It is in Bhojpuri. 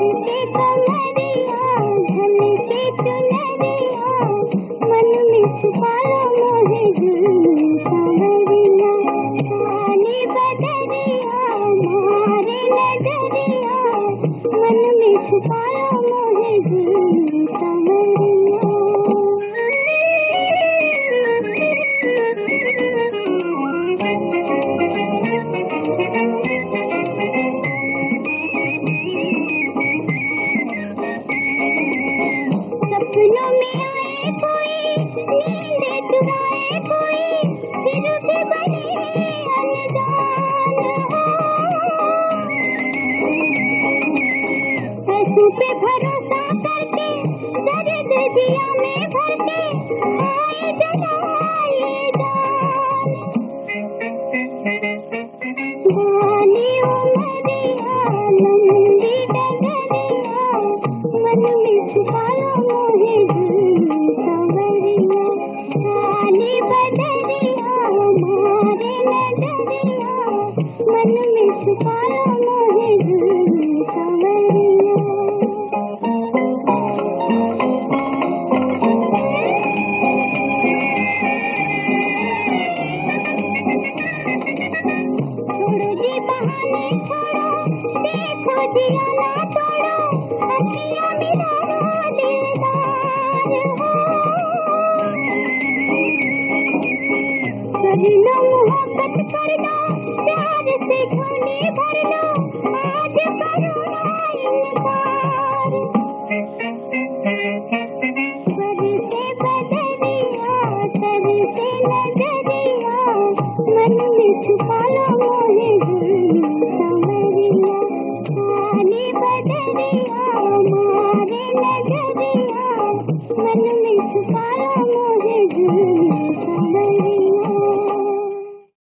के कमरिया ढल के चुनरिया मन में छुपा लो मोहे सांवरिया काली बदरिया मारे नजरिया मन में छुपा लो मोहे सांवरिया। सपनों में आए कोई नींद चुराए कोई फिर भी बने अनजान हो ऐसों पे भरोसा करके दर्द दिया में भर के आए जलाए जान बाली उमरिया लंबी डगरिया मन में छुपा लो मोहे सांवरिया काली बदरिया मारे नजरिया मन में छुपा लो मोहे सांवरिया। छोड़ो जी बहाने छोड़ो देखो जिया ना तोड़ो अखियां मिलाओ दिलदार हो कर लो मोहब्बत कर लो प्यार से झोली भर लो आज करो ना इनकार बरसे बदरिया तरसे नजरिया मन में छुपा लो मोहे सांवरिया काली बदरिया मारे नजरिया मन में छुपा लो मोहे